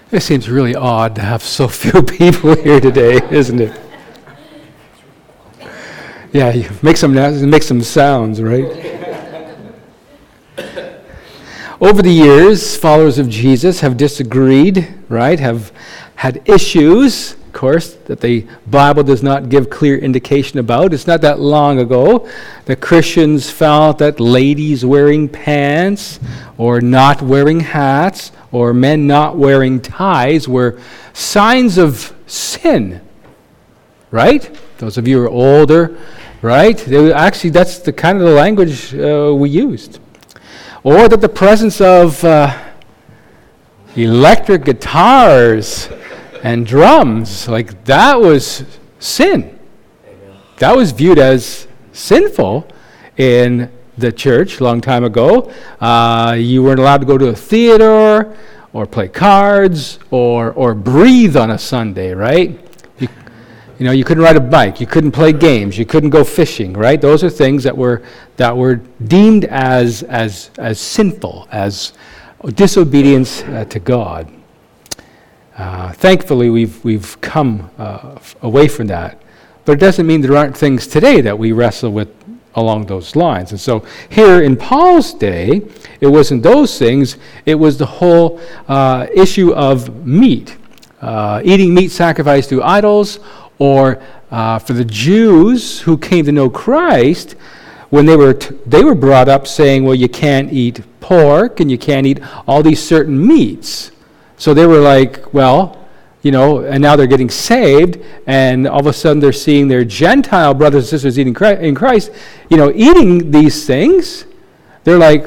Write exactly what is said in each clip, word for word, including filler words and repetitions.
It seems really odd to have so few people here today, isn't it? Yeah, you make some make some sounds, right? Over the years, followers of Jesus have disagreed, right? Have had issues, of course, that the Bible does not give clear indication about. It's not that long ago that Christians felt that ladies wearing pants or not wearing hats or men not wearing ties were signs of sin, right? Those of you who are older, right? They, actually, that's the kind of the language uh, we used. Or that the presence of uh, electric guitars and drums, like that was sin. That was viewed as sinful in the church a long time ago. Uh, you weren't allowed to go to a theater or play cards or or breathe on a Sunday, right? You, you know, you couldn't ride a bike, you couldn't play games, you couldn't go fishing, right? Those are things that were that were deemed as as as sinful, as disobedience uh, to God. Uh, thankfully, we've we've come uh, f- away from that, but it doesn't mean there aren't things today that we wrestle with along those lines. And so here in Paul's day, it wasn't those things, it was the whole uh, issue of meat. Uh, eating meat sacrificed to idols, or uh, for the Jews who came to know Christ, when they were t- they were brought up saying, well, you can't eat pork and you can't eat all these certain meats. So they were like, well, you know, and now they're getting saved, and all of a sudden they're seeing their Gentile brothers and sisters eating Christ, in Christ, you know, eating these things. They're like,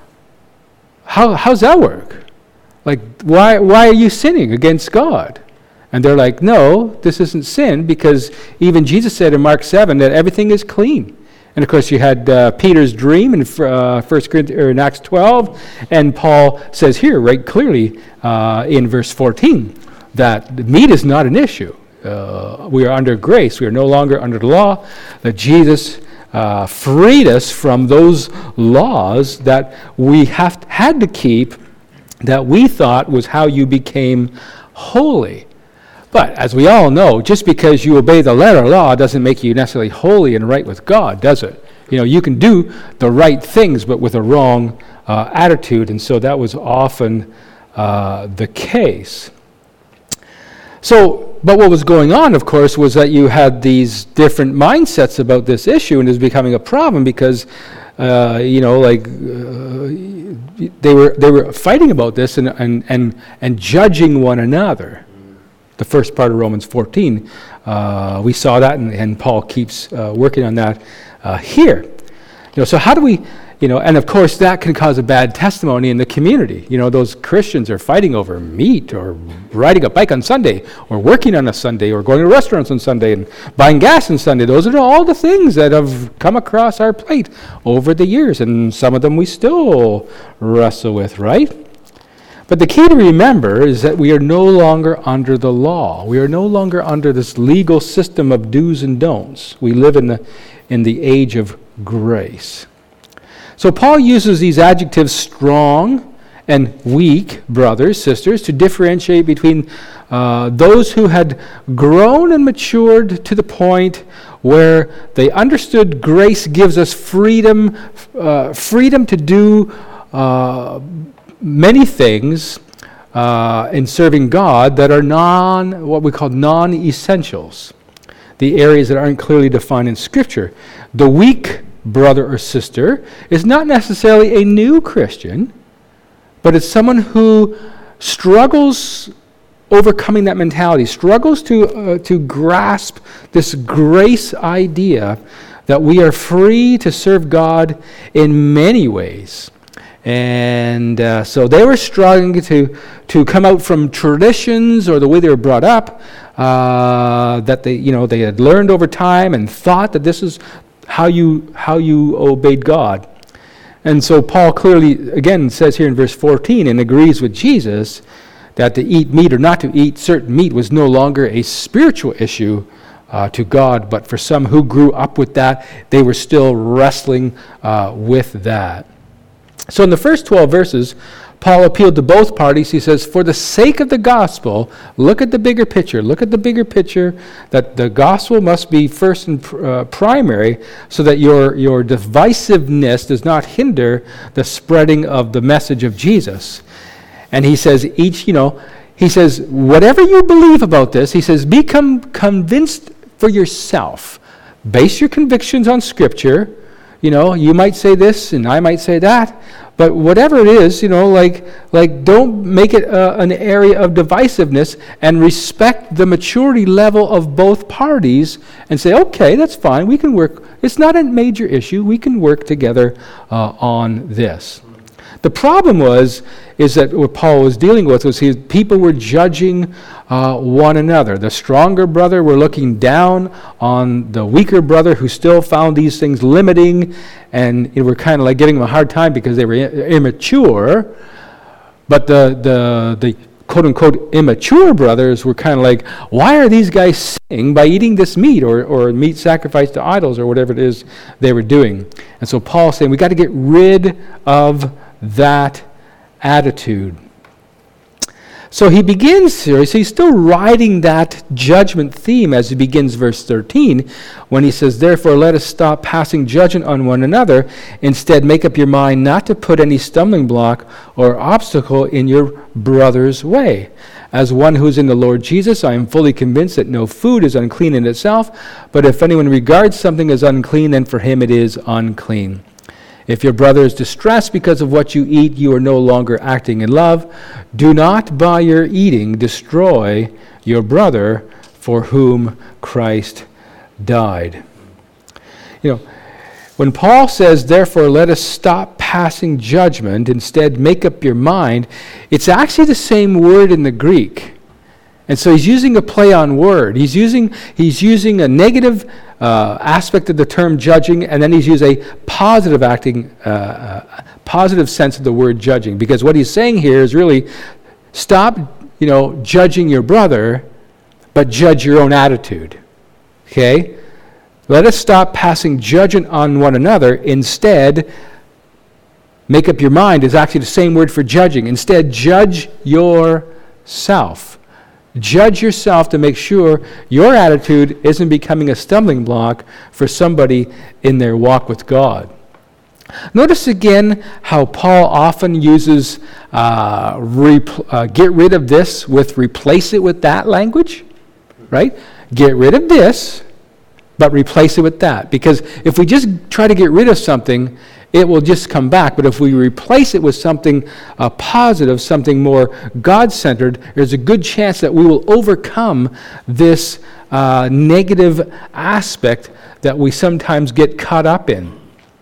how how's that work? Like, why why are you sinning against God? And they're like, no, this isn't sin, because even Jesus said in Mark seven that everything is clean. And of course, you had uh, Peter's dream in uh, First Corinthians or in Acts twelve, and Paul says here, right clearly uh, in verse fourteen, that meat is not an issue. Uh, we are under grace. We are no longer under the law. That Jesus uh, freed us from those laws that we have had to keep, that we thought was how you became holy. But as we all know, just because you obey the letter of law doesn't make you necessarily holy and right with God, does it? You know, you can do the right things, but with a wrong uh, attitude, and so that was often uh, the case. So, but what was going on, of course, was that you had these different mindsets about this issue, and it was becoming a problem because, uh, you know, like uh, they were they were fighting about this and and and, and judging one another. The first part of Romans fourteen, uh, we saw that, and, and Paul keeps uh, working on that uh, here. You know, so how do we, you know, and of course that can cause a bad testimony in the community. You know, those Christians are fighting over meat, or riding a bike on Sunday, or working on a Sunday, or going to restaurants on Sunday, and buying gas on Sunday. Those are all the things that have come across our plate over the years, and some of them we still wrestle with, right? But the key to remember is that we are no longer under the law. We are no longer under this legal system of do's and don'ts. We live in the in the age of grace. So Paul uses these adjectives, strong and weak brothers, sisters, to differentiate between uh, those who had grown and matured to the point where they understood grace gives us freedom, uh, freedom to do uh, many things uh, in serving God that are non, what we call non-essentials, the areas that aren't clearly defined in Scripture. The weak brother or sister is not necessarily a new Christian, but it's someone who struggles overcoming that mentality, struggles to uh, to grasp this grace idea that we are free to serve God in many ways. And uh, so they were struggling to to come out from traditions or the way they were brought up, uh, that they you know they had learned over time and thought that this is how you how you obeyed God. And so Paul clearly again says here in verse fourteen, and agrees with Jesus, that to eat meat or not to eat certain meat was no longer a spiritual issue uh, to God, but for some who grew up with that, they were still wrestling uh, with that. So in the first twelve verses, Paul appealed to both parties. He says, for the sake of the gospel, look at the bigger picture. Look at the bigger picture, that the gospel must be first and uh, primary, so that your, your divisiveness does not hinder the spreading of the message of Jesus. And he says, each, you know, he says, whatever you believe about this, he says, become convinced for yourself. Base your convictions on Scripture. You know, you might say this and I might say that. But whatever it is, you know, like, like don't make it uh, an area of divisiveness, and respect the maturity level of both parties and say, okay, that's fine. We can work. It's not a major issue. We can work together uh, on this. The problem was, is that what Paul was dealing with was his, people were judging uh, one another. The stronger brother were looking down on the weaker brother who still found these things limiting, and it were kind of like giving them a hard time because they were I- immature. But the the the quote-unquote immature brothers were kind of like, why are these guys sinning by eating this meat or, or meat sacrificed to idols or whatever it is they were doing? And so Paul's saying we got to get rid of that attitude. So he begins here, so he's still riding that judgment theme as he begins verse thirteen, when he says, therefore let us stop passing judgment on one another. Instead, make up your mind not to put any stumbling block or obstacle in your brother's way. As one who is in the Lord Jesus, I am fully convinced that no food is unclean in itself, but if anyone regards something as unclean, then for him it is unclean. If your brother is distressed because of what you eat, you are no longer acting in love. Do not by your eating destroy your brother for whom Christ died. You know, when Paul says, therefore, let us stop passing judgment, instead make up your mind, it's actually the same word in the Greek. And so he's using a play on word. He's using, he's using a negative uh, aspect of the term judging, and then he's used a positive acting, uh, uh, positive sense of the word judging. Because what he's saying here is really, stop, you know, judging your brother, but judge your own attitude. Okay? Let us stop passing judgment on one another. Instead, make up your mind is actually the same word for judging. Instead, judge yourself. Judge yourself to make sure your attitude isn't becoming a stumbling block for somebody in their walk with God. Notice again how Paul often uses uh, repl- uh, get rid of this with replace it with that language, right? Get rid of this, but replace it with that. Because if we just try to get rid of something, it will just come back. But if we replace it with something uh, positive, something more God-centered, there's a good chance that we will overcome this uh, negative aspect that we sometimes get caught up in.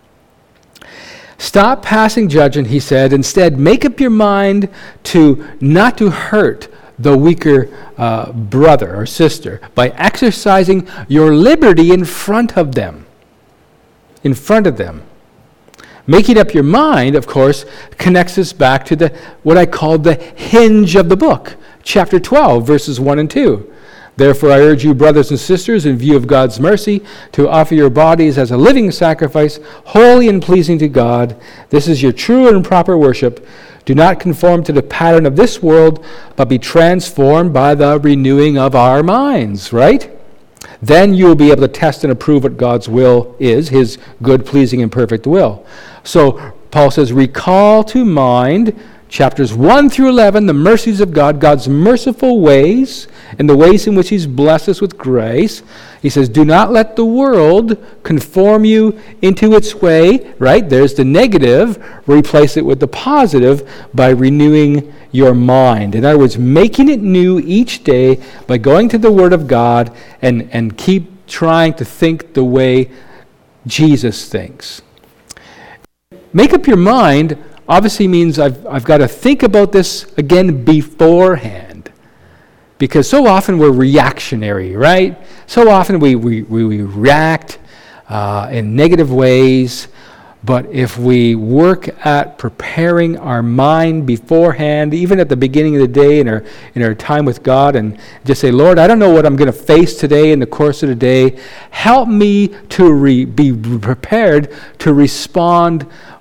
Stop passing judgment, he said. Instead, make up your mind to not to hurt the weaker uh, brother or sister by exercising your liberty in front of them. In front of them. Making up your mind, of course, connects us back to the what I call the hinge of the book, chapter twelve, verses one and two. Therefore, I urge you, brothers and sisters, in view of God's mercy, to offer your bodies as a living sacrifice, holy and pleasing to God. This is your true and proper worship. Do not conform to the pattern of this world, but be transformed by the renewing of our minds, right? Then you will be able to test and approve what God's will is, his good, pleasing, and perfect will. So Paul says, recall to mind chapters one through eleven, the mercies of God, God's merciful ways, and the ways in which he's blessed us with grace. He says, do not let the world conform you into its way, right? There's the negative. Replace it with the positive by renewing your mind. In other words, making it new each day by going to the Word of God and, and keep trying to think the way Jesus thinks. Make up your mind obviously means I've, I've got to think about this again beforehand. Because so often we're reactionary, right? So often we, we, we react uh, in negative ways. But if we work at preparing our mind beforehand, even at the beginning of the day in our, in our time with God, and just say, Lord, I don't know what I'm going to face today in the course of the day. Help me to re, be prepared to respond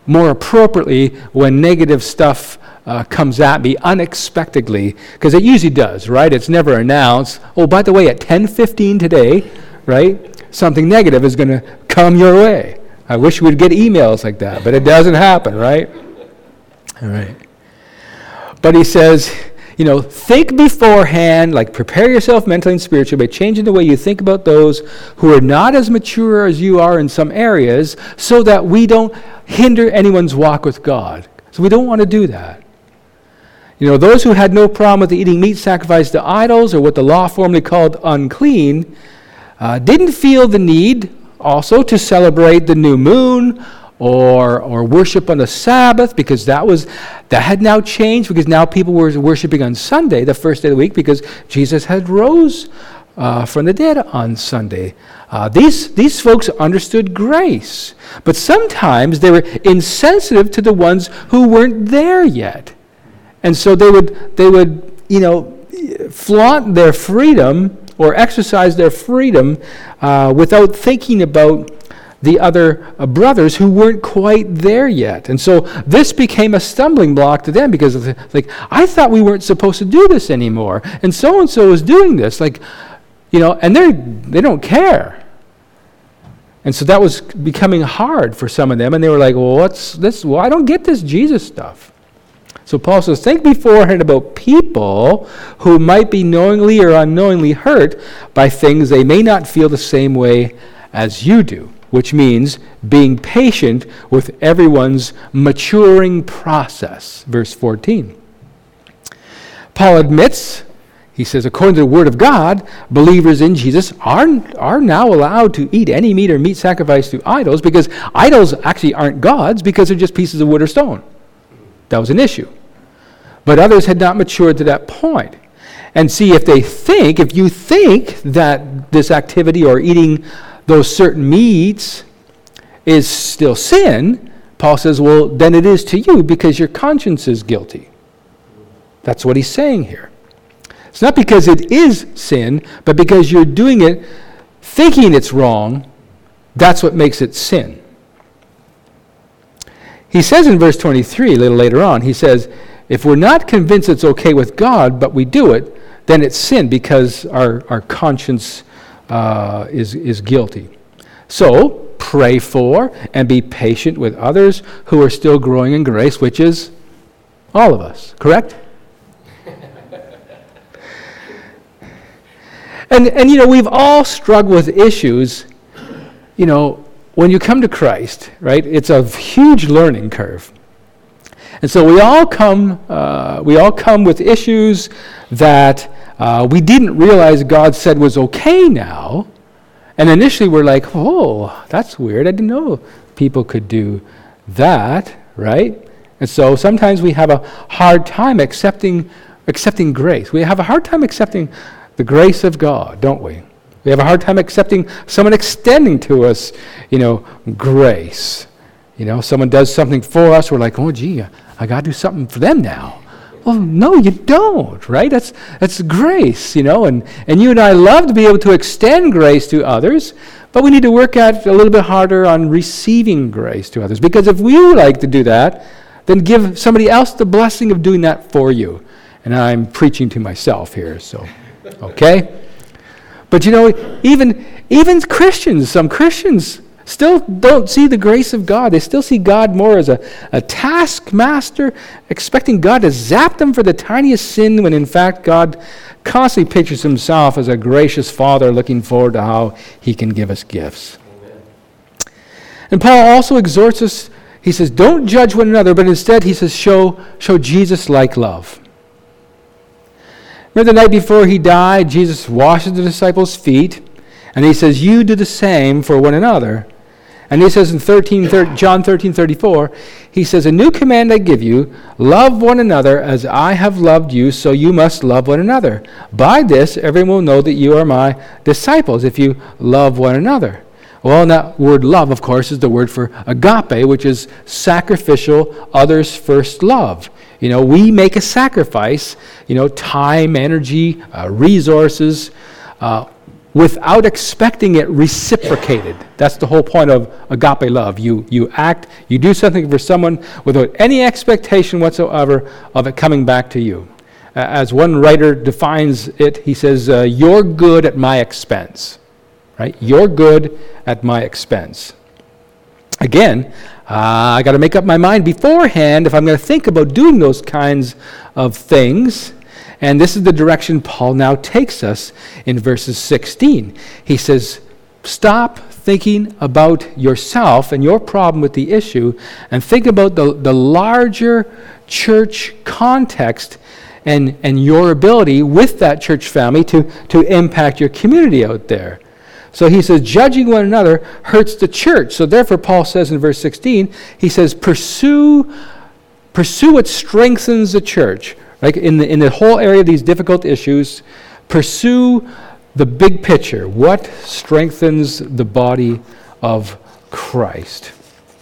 more appropriately when negative stuff uh, comes at me unexpectedly, because it usually does, right? It's never announced. Oh, by the way, at ten fifteen today, right, something negative is going to come your way. I wish we'd get emails like that, but it doesn't happen, right? All right. But he says, you know, think beforehand, like prepare yourself mentally and spiritually by changing the way you think about those who are not as mature as you are in some areas, so that we don't hinder anyone's walk with God. So we don't want to do that. You know, those who had no problem with eating meat sacrificed to idols, or what the law formerly called unclean, uh, didn't feel the need also to celebrate the new moon or or worship on the Sabbath, because that was that had now changed, because now people were worshiping on Sunday, the first day of the week, because Jesus had rose uh, from the dead on Sunday. Uh, these these folks understood grace, but sometimes they were insensitive to the ones who weren't there yet. And so they would, they would, you know, flaunt their freedom or exercise their freedom uh, without thinking about the other uh, brothers who weren't quite there yet. And so this became a stumbling block to them, because it's like, I thought we weren't supposed to do this anymore, and so-and-so is doing this. Like, you know, and they they don't care. And so that was becoming hard for some of them, and they were like, well, what's this? Well, I don't get this Jesus stuff. So Paul says, think beforehand about people who might be knowingly or unknowingly hurt by things they may not feel the same way as you do, which means being patient with everyone's maturing process. Verse fourteen. Paul admits, he says, according to the Word of God, believers in Jesus are, are now allowed to eat any meat or meat sacrificed to idols, because idols actually aren't gods, because they're just pieces of wood or stone. That was an issue. But others had not matured to that point. And see, if they think, if you think that this activity or eating those certain meats is still sin, Paul says, well, then it is to you, because your conscience is guilty. That's what he's saying here. It's not because it is sin, but because you're doing it thinking it's wrong. That's what makes it sin. He says in verse twenty-three, a little later on, he says, if we're not convinced it's okay with God, but we do it, then it's sin, because our, our conscience uh, is, is guilty. So, pray for and be patient with others who are still growing in grace, which is all of us, correct? and, and, you know, we've all struggled with issues, you know, when you come to Christ, right? It's a huge learning curve. And so we all come, uh, we all come with issues that uh, we didn't realize God said was okay now. And initially we're like, oh, that's weird. I didn't know people could do that, right? And so sometimes we have a hard time accepting accepting grace. We have a hard time accepting the grace of God, don't we? We have a hard time accepting someone extending to us, you know, grace. You know, someone does something for us, we're like, oh, gee, I got to do something for them now. Well, no, you don't, right? That's that's grace, you know, and, and you and I love to be able to extend grace to others, but we need to work at a little bit harder on receiving grace to others. Because if we like to do that, then give somebody else the blessing of doing that for you. And I'm preaching to myself here, so, okay? But you know, even even Christians, some Christians still don't see the grace of God. They still see God more as a, a taskmaster, expecting God to zap them for the tiniest sin, when in fact God constantly pictures himself as a gracious Father looking forward to how he can give us gifts. Amen. And Paul also exhorts us, he says, don't judge one another, but instead, he says, show, show Jesus-like love. Remember the night before he died, Jesus washes the disciples' feet, and he says, you do the same for one another. And he says in thirteen, John thirteen thirty-four, he says, a new command I give you, love one another as I have loved you, so you must love one another. By this, everyone will know that you are my disciples, if you love one another. Well, and that word love, of course, is the word for agape, which is sacrificial, others first love. You know, we make a sacrifice, you know, time, energy, uh, resources, uh, without expecting it reciprocated. That's the whole point of agape love. You you act, you do something for someone without any expectation whatsoever of it coming back to you. Uh, as one writer defines it, he says, uh, "You're good at my expense." Right? You're good at my expense. Again, uh, I got to make up my mind beforehand if I'm going to think about doing those kinds of things. And this is the direction Paul now takes us in verses sixteen. He says, stop thinking about yourself and your problem with the issue and think about the, the larger church context and, and your ability with that church family to, to impact your community out there. So he says, judging one another hurts the church. So therefore, Paul says in verse sixteen, he says, pursue, pursue what strengthens the church. Like in the, in the whole area of these difficult issues, pursue the big picture. What strengthens the body of Christ?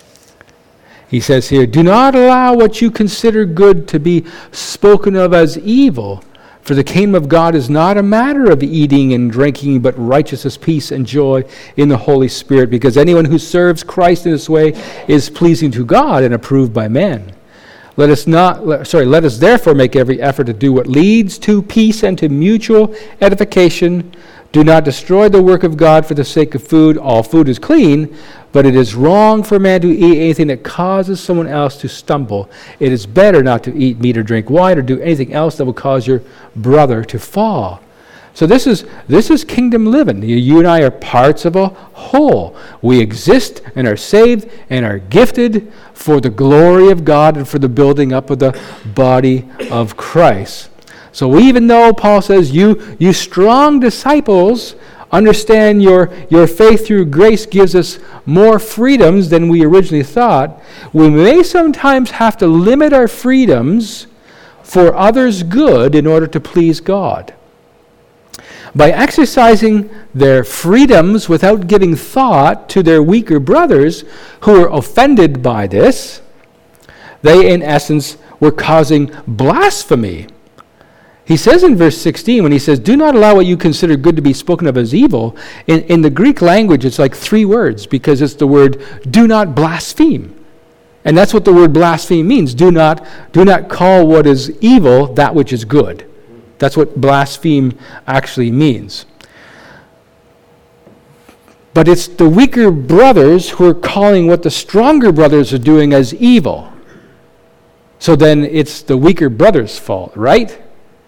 He says here, do not allow what you consider good to be spoken of as evil, for the kingdom of God is not a matter of eating and drinking, but righteousness, peace, and joy in the Holy Spirit, because anyone who serves Christ in this way is pleasing to God and approved by men. Let us not, sorry, let us therefore make every effort to do what leads to peace and to mutual edification. Do not destroy the work of God for the sake of food. All food is clean, but it is wrong for a man to eat anything that causes someone else to stumble. It is better not to eat meat or drink wine or do anything else that will cause your brother to fall. So this is this is kingdom living. You and I are parts of a whole. We exist and are saved and are gifted for the glory of God and for the building up of the body of Christ. So even though Paul says, you, you strong disciples, understand your, your faith through grace gives us more freedoms than we originally thought, we may sometimes have to limit our freedoms for others' good in order to please God. By exercising their freedoms without giving thought to their weaker brothers who are offended by this, they in essence were causing blasphemy. He says in verse sixteen, when he says, do not allow what you consider good to be spoken of as evil, in, in the Greek language it's like three words, because it's the word do not blaspheme. And that's what the word blaspheme means. Do not, do not call what is evil that which is good. That's what blaspheme actually means. But it's the weaker brothers who are calling what the stronger brothers are doing as evil. So then it's the weaker brothers' fault, right?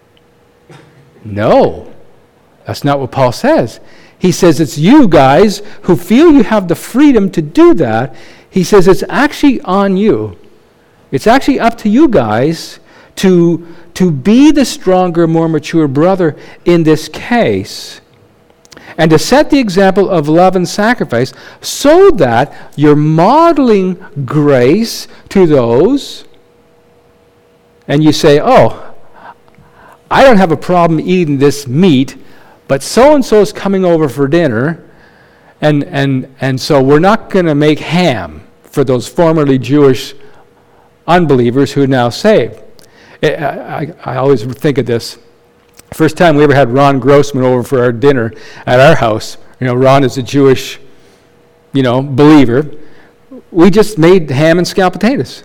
No. That's not what Paul says. He says it's you guys who feel you have the freedom to do that. He says it's actually on you. It's actually up to you guys to to be the stronger, more mature brother in this case, and to set the example of love and sacrifice so that you're modeling grace to those, and you say, oh, I don't have a problem eating this meat, but so-and-so is coming over for dinner, and, and, and so we're not going to make ham for those formerly Jewish unbelievers who are now saved. I, I, I always think of this. First time we ever had Ron Grossman over for our dinner at our house. You know, Ron is a Jewish, you know, believer. We just made ham and scalloped potatoes.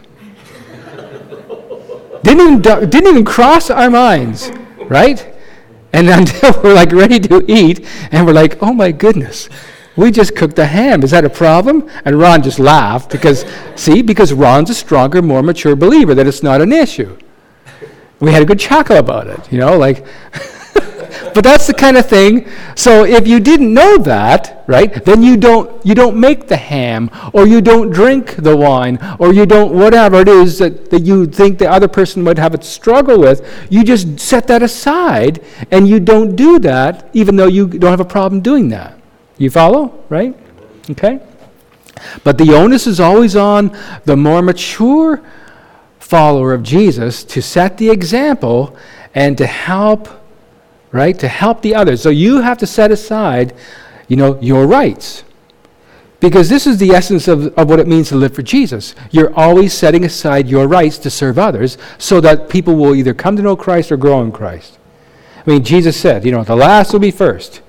didn't even didn't even cross our minds, right? And until we're like ready to eat, and we're like, oh my goodness, we just cooked a ham. Is that a problem? And Ron just laughed because, see, because Ron's a stronger, more mature believer, that it's not an issue. We had a good chuckle about it, you know, like, but that's the kind of thing. So if you didn't know that, right, then you don't you don't make the ham, or you don't drink the wine, or you don't whatever it is that, that you think the other person might have a struggle with. You just set that aside, and you don't do that, even though you don't have a problem doing that. You follow, right? Okay? But the onus is always on the more mature follower of Jesus to set the example and to help, right, to help the others. So you have to set aside, you know, your rights. Because this is the essence of, of what it means to live for Jesus. You're always setting aside your rights to serve others so that people will either come to know Christ or grow in Christ. I mean, Jesus said, you know, the last will be first.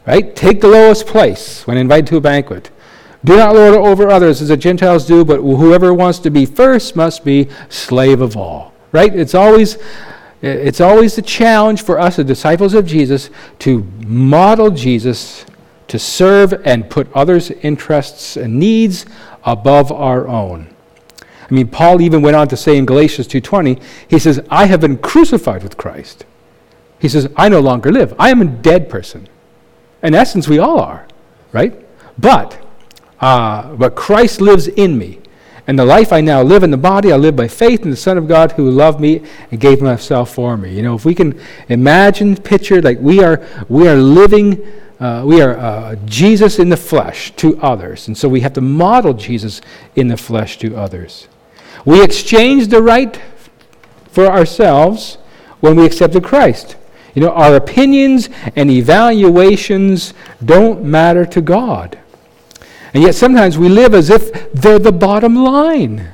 right? Take the lowest place when invited to a banquet. Do not lord it over others as the Gentiles do, but whoever wants to be first must be slave of all. Right? It's always, it's always the challenge for us, the disciples of Jesus, to model Jesus, to serve and put others' interests and needs above our own. I mean, Paul even went on to say in Galatians two twenty, he says, I have been crucified with Christ. He says, I no longer live. I am a dead person. In essence, we all are, right? But, uh, but Christ lives in me. And the life I now live in the body, I live by faith in the Son of God who loved me and gave himself for me. You know, if we can imagine, picture, like we are, we are living, uh, we are uh, Jesus in the flesh to others. And so we have to model Jesus in the flesh to others. We exchange the right for ourselves when we accepted Christ. You know, our opinions and evaluations don't matter to God. And yet sometimes we live as if they're the bottom line.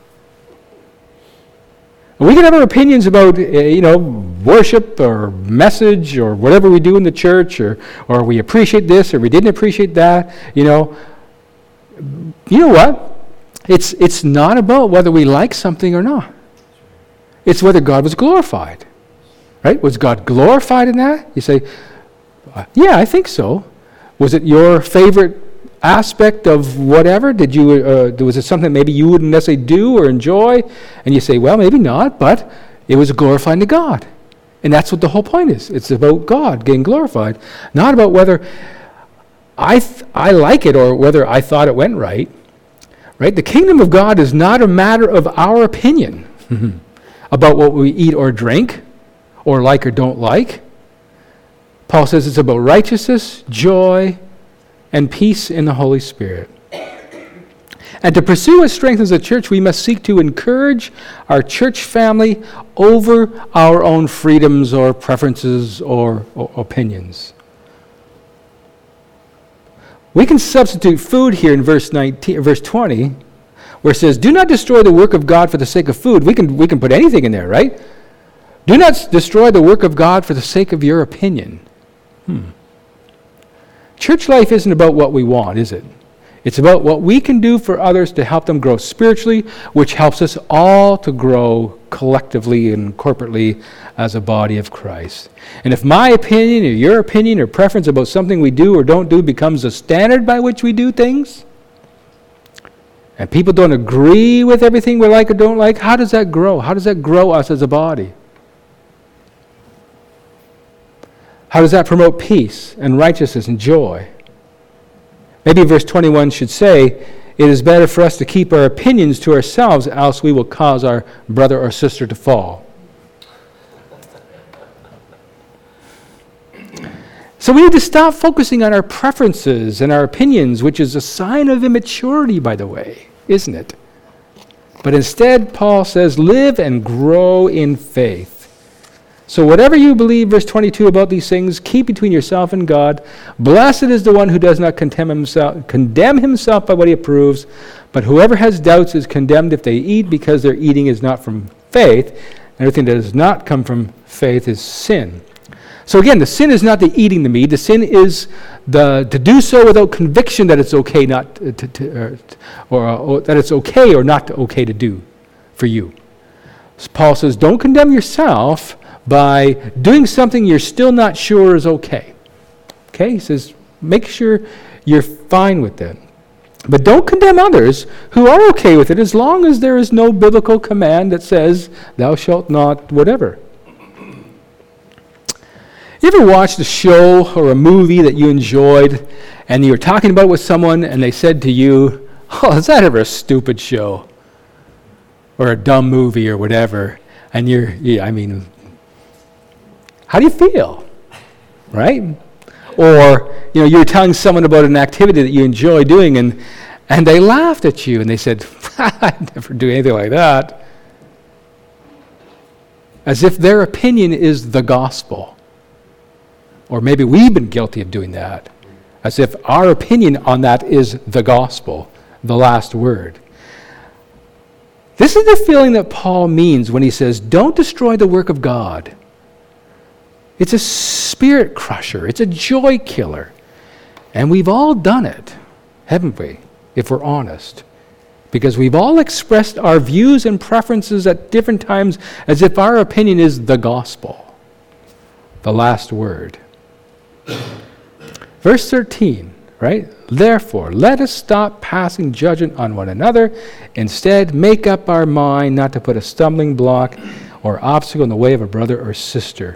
We can have our opinions about, uh, you know, worship or message or whatever we do in the church, or, or we appreciate this or we didn't appreciate that. You know, you know what? It's, it's not about whether we like something or not. It's whether God was glorified. Right? Was God glorified in that? You say, yeah, I think so. Was it your favorite aspect of whatever? Did you, uh, was it something maybe you wouldn't necessarily do or enjoy? And you say, well, maybe not, but it was glorifying to God. And that's what the whole point is. It's about God getting glorified, not about whether I th- I like it or whether I thought it went right. Right? The kingdom of God is not a matter of our opinion about what we eat or drink, or like or don't like. Paul says it's about righteousness, joy, and peace in the Holy Spirit. And to pursue what strengthens the church, we must seek to encourage our church family over our own freedoms or preferences or, or opinions. We can substitute food here in verse nineteen, verse twenty, where it says, "Do not destroy the work of God for the sake of food." We can we can put anything in there, right? Do not destroy the work of God for the sake of your opinion. Hmm. Church life isn't about what we want, is it? It's about what we can do for others to help them grow spiritually, which helps us all to grow collectively and corporately as a body of Christ. And if my opinion or your opinion or preference about something we do or don't do becomes the standard by which we do things, and people don't agree with everything we like or don't like, how does that grow? How does that grow us as a body? How does that promote peace and righteousness and joy? Maybe verse twenty-one should say, it is better for us to keep our opinions to ourselves, else we will cause our brother or sister to fall. So we need to stop focusing on our preferences and our opinions, which is a sign of immaturity, by the way, isn't it? But instead, Paul says, live and grow in faith. So whatever you believe, verse twenty-two, about these things, keep between yourself and God. Blessed is the one who does not condemn himself, condemn himself by what he approves, but whoever has doubts is condemned if they eat, because their eating is not from faith. Everything that does not come from faith is sin. So again, the sin is not the eating the meat. The sin is the to do so without conviction that it's okay not to, to, to or, or, or that it's okay or not okay to do for you. So Paul says, don't condemn yourself by doing something you're still not sure is okay. Okay? He says, make sure you're fine with that. But don't condemn others who are okay with it, as long as there is no biblical command that says, thou shalt not whatever. You ever watched a show or a movie that you enjoyed, and you were talking about it with someone, and they said to you, oh, is that ever a stupid show? Or a dumb movie or whatever. And you're, yeah, I mean, how do you feel? Right? Or, you know, you're telling someone about an activity that you enjoy doing, and, and they laughed at you, and they said, I'd never do anything like that. As if their opinion is the gospel. Or maybe we've been guilty of doing that. As if our opinion on that is the gospel, the last word. This is the feeling that Paul means when he says, don't destroy the work of God. It's a spirit crusher. It's a joy killer. And we've all done it, haven't we, if we're honest? Because we've all expressed our views and preferences at different times as if our opinion is the gospel, the last word. Verse thirteen, right? Therefore, let us stop passing judgment on one another. Instead, make up our mind not to put a stumbling block or obstacle in the way of a brother or sister.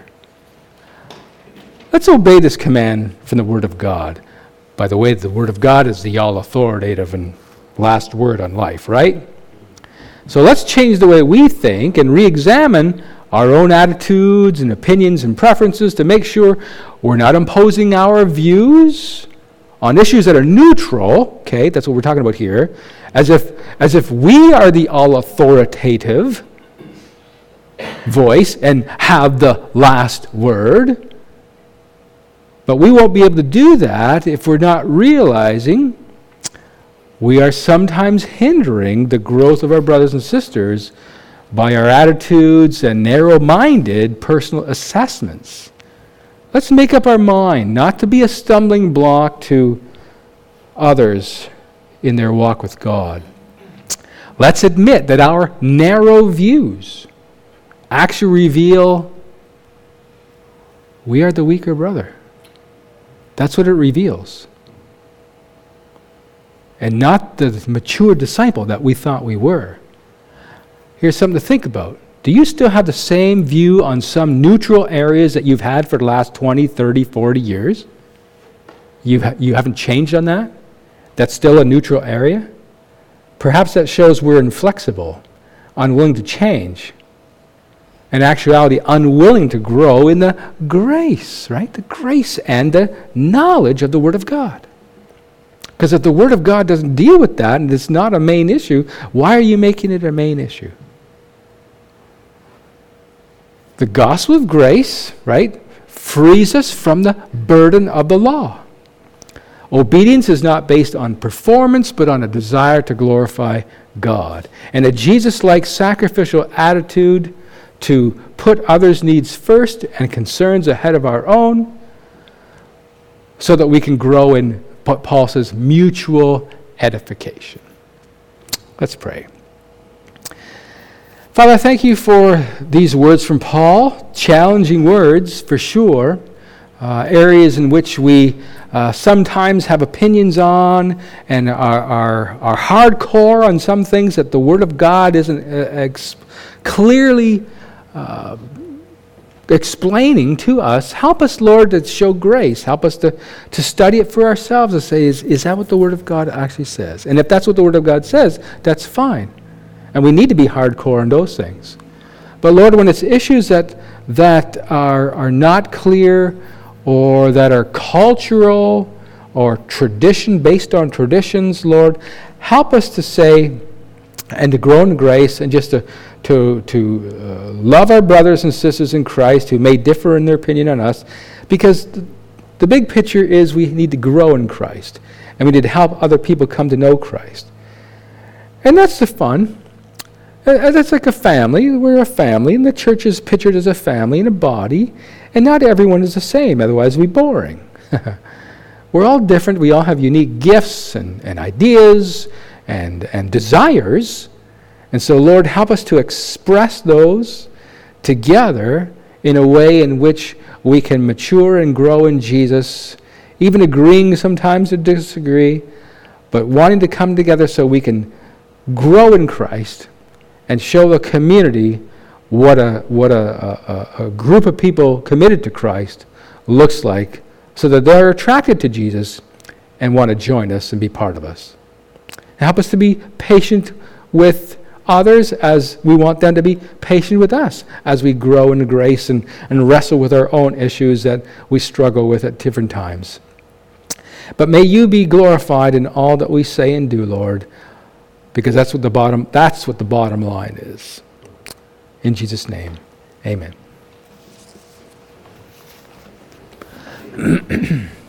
Let's obey this command from the Word of God. By the way, the Word of God is the all-authoritative and last word on life, right? So let's change the way we think and re-examine our own attitudes and opinions and preferences to make sure we're not imposing our views on issues that are neutral, okay, that's what we're talking about here, as if as if we are the all-authoritative voice and have the last word. But we won't be able to do that if we're not realizing we are sometimes hindering the growth of our brothers and sisters by our attitudes and narrow-minded personal assessments. Let's make up our mind not to be a stumbling block to others in their walk with God. Let's admit that our narrow views actually reveal we are the weaker brother. That's what it reveals. And not the mature disciple that we thought we were. Here's something to think about. Do you still have the same view on some neutral areas that you've had for the last twenty, thirty, forty years? You ha- you haven't changed on that? That's still a neutral area? Perhaps that shows we're inflexible, unwilling to change. In actuality, unwilling to grow in the grace, right? The grace and the knowledge of the Word of God. Because if the Word of God doesn't deal with that and it's not a main issue, why are you making it a main issue? The gospel of grace, right, frees us from the burden of the law. Obedience is not based on performance, but on a desire to glorify God. And a Jesus-like sacrificial attitude to put others' needs first and concerns ahead of our own so that we can grow in what Paul says, mutual edification. Let's pray. Father, I thank you for these words from Paul, challenging words for sure, uh, areas in which we uh, sometimes have opinions on and are, are, are hardcore on some things that the Word of God isn't uh, ex- clearly uh, explaining to us. Help us, Lord, to show grace. Help us to, to study it for ourselves and say, is, is that what the Word of God actually says? And if that's what the Word of God says, that's fine. And we need to be hardcore on those things. But Lord, when it's issues that that are, are not clear or that are cultural or tradition, based on traditions, Lord, help us to say and to grow in grace and just to, to, to uh, love our brothers and sisters in Christ who may differ in their opinion on us, because the, the big picture is we need to grow in Christ and we need to help other people come to know Christ. And that's the fun. That's like a family. We're a family, and the church is pictured as a family and a body, and not everyone is the same, otherwise we'd be boring. We're all different. We all have unique gifts and, and ideas and, and desires. And so, Lord, help us to express those together in a way in which we can mature and grow in Jesus, even agreeing sometimes to disagree, but wanting to come together so we can grow in Christ and show the community what a what a, a, a group of people committed to Christ looks like, so that they're attracted to Jesus and want to join us and be part of us. Help us to be patient with others as we want them to be patient with us as we grow in grace and, and wrestle with our own issues that we struggle with at different times. But may you be glorified in all that we say and do, Lord, because that's what the bottom that's what the bottom line is. In Jesus' name, amen.